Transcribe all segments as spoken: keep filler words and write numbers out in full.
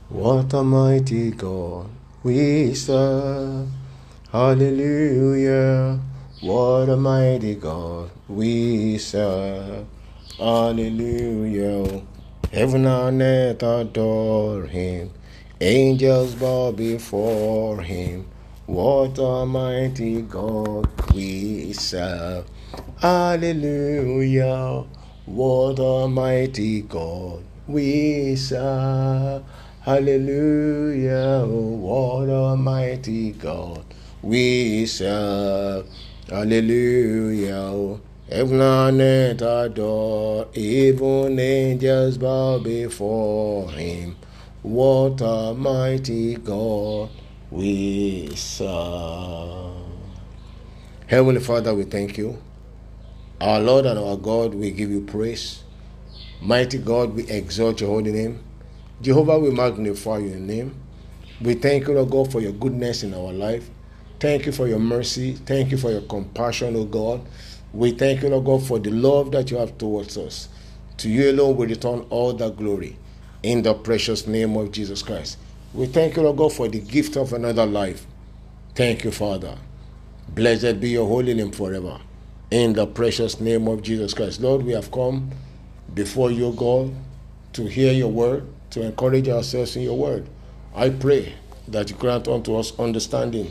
What a mighty God we serve. Hallelujah. What a mighty God we serve. Hallelujah. Heaven and earth adore him. Angels bow before him. What a mighty God we serve. Hallelujah. What a mighty God we serve. Hallelujah. What a mighty God we serve. Hallelujah. Heaven and earth adore, even angels bow before him. What a mighty God we serve. Heavenly Father, we thank you. Our Lord and our God, we give you praise. Mighty God, we exalt your holy name. Jehovah, we magnify your name. We thank you, Lord God, for your goodness in our life. Thank you for your mercy. Thank you for your compassion, O God. We thank you, Lord God, for the love that you have towards us. To you alone we return all the glory in the precious name of Jesus Christ. We thank you, Lord God, for the gift of another life. Thank you, Father. Blessed be your holy name forever. In the precious name of Jesus Christ. Lord, we have come before you, God, to hear your word, to encourage ourselves in your word. I pray that you grant unto us understanding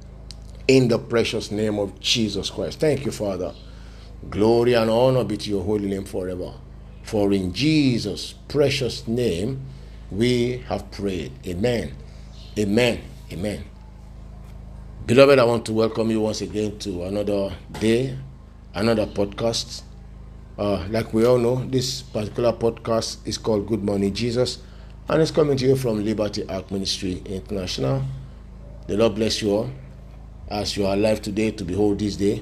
in the precious name of Jesus Christ. Thank you, Father. Glory and honor be to your holy name forever. For in Jesus' precious name we have prayed. Amen. Amen. Amen. Beloved, I want to welcome you once again to another day, another podcast. Uh, like we all know, this particular podcast is called Good Morning Jesus, and it's coming to you from Liberty Ark Ministry International. The Lord bless you all as you are alive today to behold this day.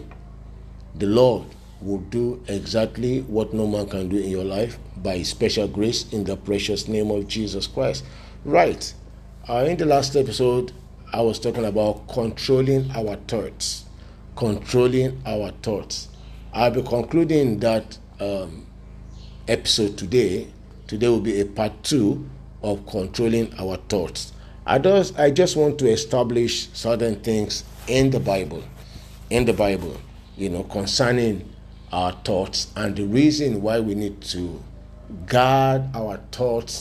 The Lord will do exactly what no man can do in your life by his special grace in the precious name of Jesus Christ. Right. Uh, in the last episode, I was talking about controlling our thoughts. Controlling our thoughts. I'll be concluding that um, episode today. Today will be a part two of controlling our thoughts. I just, I just want to establish certain things in the Bible, in the Bible, you know, concerning our thoughts and the reason why we need to guard our thoughts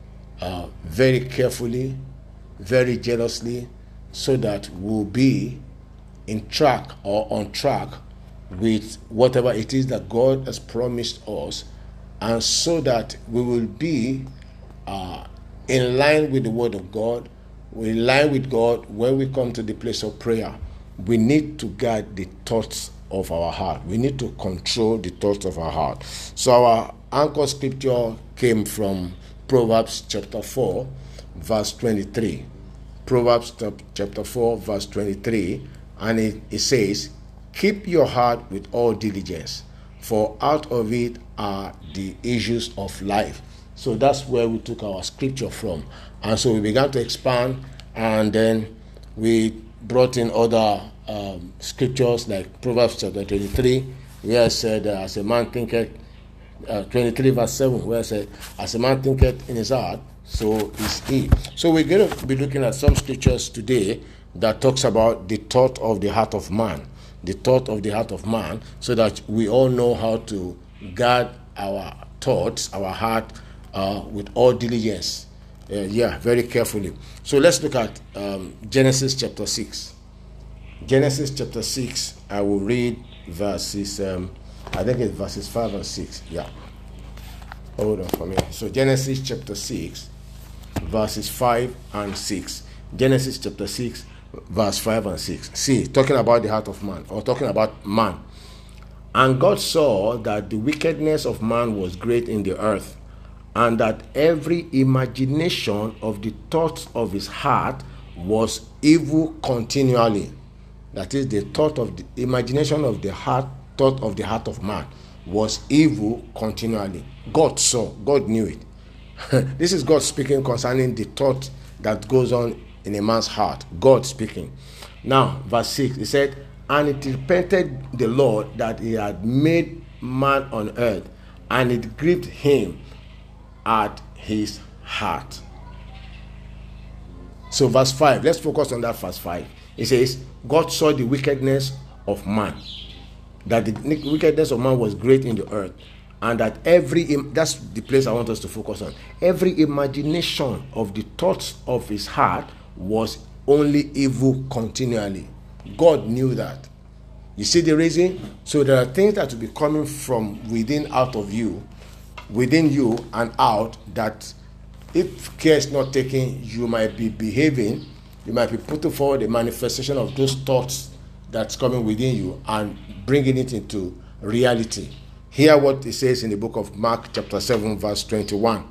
uh, very carefully, very jealously, so that we'll be in track or on track with whatever it is that God has promised us, and so that we will be uh, in line with the Word of God, we're in line with God when we come to the place of prayer. We need to guard the thoughts of our heart. We need to control the thoughts of our heart. So our anchor scripture came from Proverbs chapter four, verse twenty-three. Proverbs chapter four, verse twenty-three, and it, it says, "Keep your heart with all diligence, for out of it are the issues of life." So that's where we took our scripture from. And so we began to expand, and then we brought in other um, scriptures like Proverbs chapter twenty-three, where it said, uh, as a man thinketh, uh, twenty-three verse seven, where it said, as a man thinketh in his heart, so is he. So we're going to be looking at some scriptures today that talks about the thought of the heart of man, the thought of the heart of man, so that we all know how to guard our thoughts, our heart, uh, with all diligence. Uh, yeah, very carefully. So let's look at um, Genesis chapter six. Genesis chapter six, I will read verses, um, I think it's verses five and six. Yeah. Hold on for me. So Genesis chapter six, verses five and six. Genesis chapter six, verse five and six. See, talking about the heart of man, or talking about man. "And God saw that the wickedness of man was great in the earth, and that every imagination of the thoughts of his heart was evil continually." That is, the thought of the imagination of the heart, thought of the heart of man was evil continually. God saw, God knew it. This is God speaking concerning the thought that goes on in a man's heart. God speaking. Now, verse six, he said, "And it repented the Lord that he had made man on earth, and it grieved him at his heart." So verse five, let's focus on that verse five. It says, God saw the wickedness of man, that the wickedness of man was great in the earth, and that every, that's the place I want us to focus on, every imagination of the thoughts of his heart was only evil continually. God knew that. You see the reason? So there are things that will be coming from within, out of you, within you and out, that if care is not taken, you might be behaving, you might be putting forward a manifestation of those thoughts that's coming within you and bringing it into reality. Hear what it says in the book of Mark chapter seven verse twenty-one.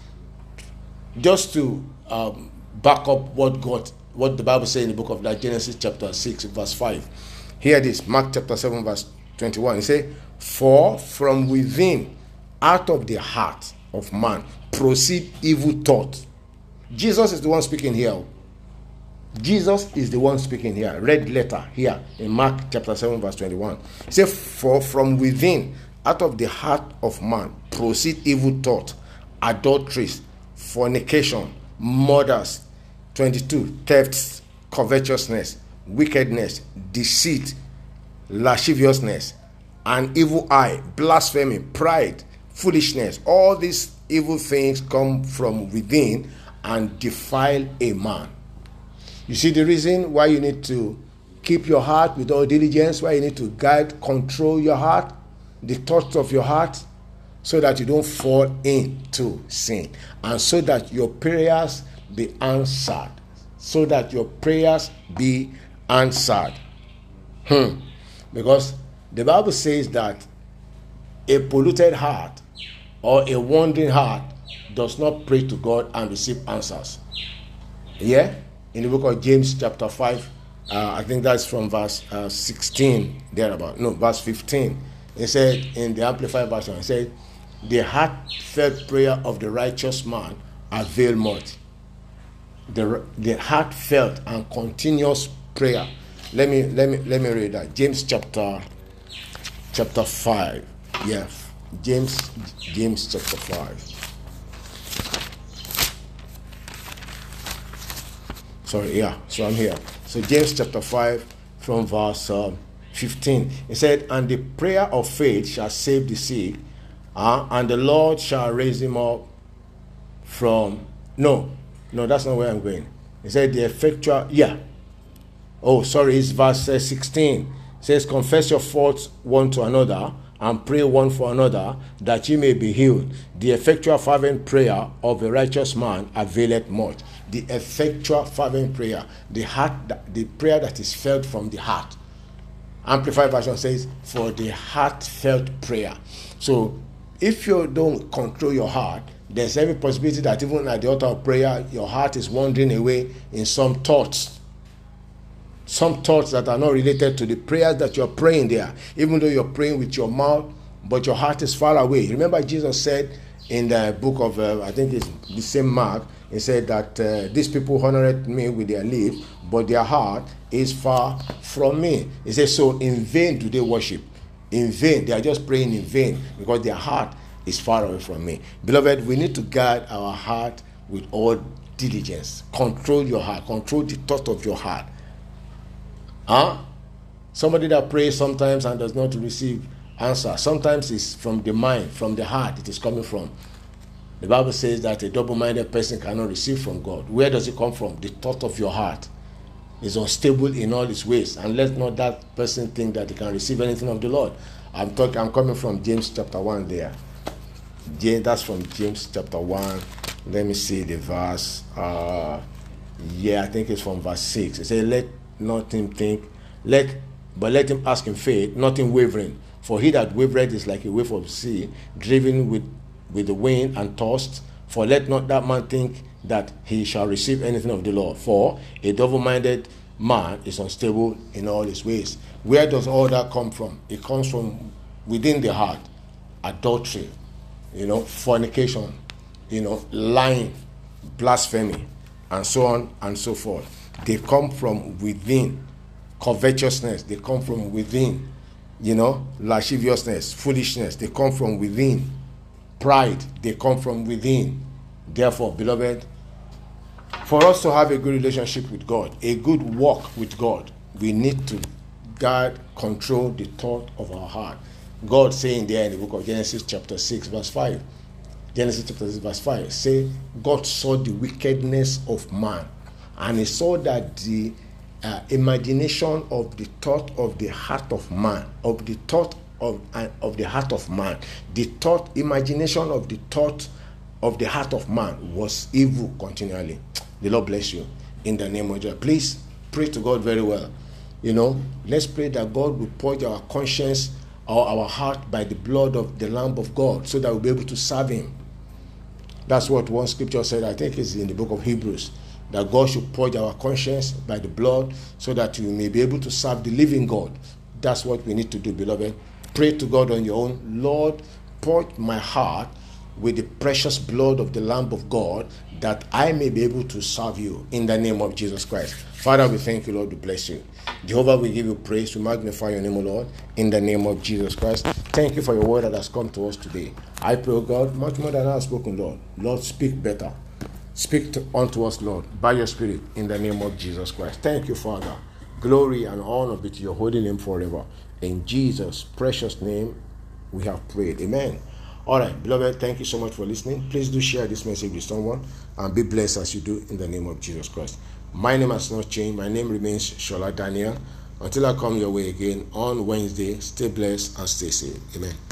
Just to um, back up what God, what the Bible says in the book of like Genesis chapter six verse five. Hear this, Mark chapter seven verse twenty-one. It says, for from within, out of the heart of man, proceed evil thoughts. Jesus is the one speaking here. Jesus is the one speaking here. Red letter here in Mark chapter seven verse twenty-one. It says, for from within, out of the heart of man, proceed evil thought, adulteries, fornication, murders, twenty-two, thefts, covetousness, wickedness, deceit, lasciviousness, an evil eye, blasphemy, pride, foolishness. All these evil things come from within and defile a man. You see the reason why you need to keep your heart with all diligence, why you need to guide, control your heart, the thoughts of your heart, so that you don't fall into sin, and so that your prayers be answered. So that your prayers be answered. Hmm. Because the Bible says that a polluted heart or a wandering heart does not pray to God and receive answers. Yeah? In the book of James chapter five, uh, I think that's from verse uh, sixteen, thereabout. No, verse fifteen. It said in the Amplified Version, it said, the heartfelt prayer of the righteous man avail much. The, the heartfelt and continuous prayer. Let me let me let me read that. James chapter chapter five. Yeah. James James chapter five. Sorry, yeah. So I'm here. So James chapter five from verse um, fifteen. It said, and the prayer of faith shall save the sick, uh, and the Lord shall raise him up from no. No, that's not where I'm going. It said the effectual, yeah. Oh, sorry, it's verse uh, sixteen. It says, confess your faults one to another and pray one for another, that ye may be healed. The effectual fervent prayer of a righteous man availeth much. The effectual fervent prayer, the heart, the prayer that is felt from the heart. Amplified Version says, for the heartfelt prayer. So, if you don't control your heart, there's every possibility that even at the altar of prayer, your heart is wandering away in some thoughts. Some thoughts that are not related to the prayers that you're praying there. Even though you're praying with your mouth, but your heart is far away. Remember Jesus said in the book of, uh, I think it's the same Mark, he said that uh, these people honored me with their lips, but their heart is far from me. He says, so in vain do they worship. In vain. They are just praying in vain because their heart is far away from me. Beloved, we need to guard our heart with all diligence. Control your heart. Control the thought of your heart. Huh? Somebody that prays sometimes and does not receive answer. Sometimes it's from the mind, from the heart it is coming from. The Bible says that a double-minded person cannot receive from God. Where does it come from? The thought of your heart is unstable in all its ways, and let not that person think that he can receive anything of the Lord. I'm talking. I'm coming from James chapter one there. James, that's from James chapter one. Let me see the verse. Uh, yeah, I think it's from verse six. It says, let not him think, let, but let him ask in faith, not in wavering. For he that wavereth is like a wave of the sea, driven with, with the wind and tossed. For let not that man think that he shall receive anything of the Lord. For a double-minded man is unstable in all his ways. Where does all that come from? It comes from within the heart. Adultery, you know, fornication, you know, lying, blasphemy, and so on and so forth. They come from within. Covetousness, they come from within. You know, lasciviousness, foolishness, they come from within. Pride, they come from within. Therefore, beloved, For us to have a good relationship with God, a good walk with God, we need to guard, control the thought of our heart. God saying there in the book of Genesis chapter six verse five, Genesis chapter six verse five, say God saw the wickedness of man, and he saw that the uh, imagination of the thought of the heart of man, of the thought of, uh, of the heart of man, the thought, imagination of the thought of the heart of man was evil continually. The Lord bless you in the name of Jesus. Please pray to God very well. You know, let's pray that God will purge our conscience or our heart by the blood of the Lamb of God, so that we'll be able to serve him. That's what one scripture said, I think it's in the book of Hebrews, that God should purge our conscience by the blood so that you may be able to serve the living God. That's what we need to do, beloved. Pray to God on your own. Lord, purge my heart with the precious blood of the Lamb of God, that I may be able to serve you in the name of Jesus Christ. Father, we thank you, Lord. We bless you. Jehovah, we give you praise. We magnify your name, O Lord, in the name of Jesus Christ. Thank you for your word that has come to us today. I pray, O God, much more than I have spoken, Lord. Lord, speak better. Speak to, unto us, Lord, by your Spirit, in the name of Jesus Christ. Thank you, Father. Glory and honor be to your holy name forever. In Jesus' precious name, we have prayed. Amen. All right, beloved, thank you so much for listening. Please do share this message with someone and be blessed as you do in the name of Jesus Christ. My name has not changed. My name remains Shola Daniel. Until I come your way again on Wednesday, stay blessed and stay safe. Amen.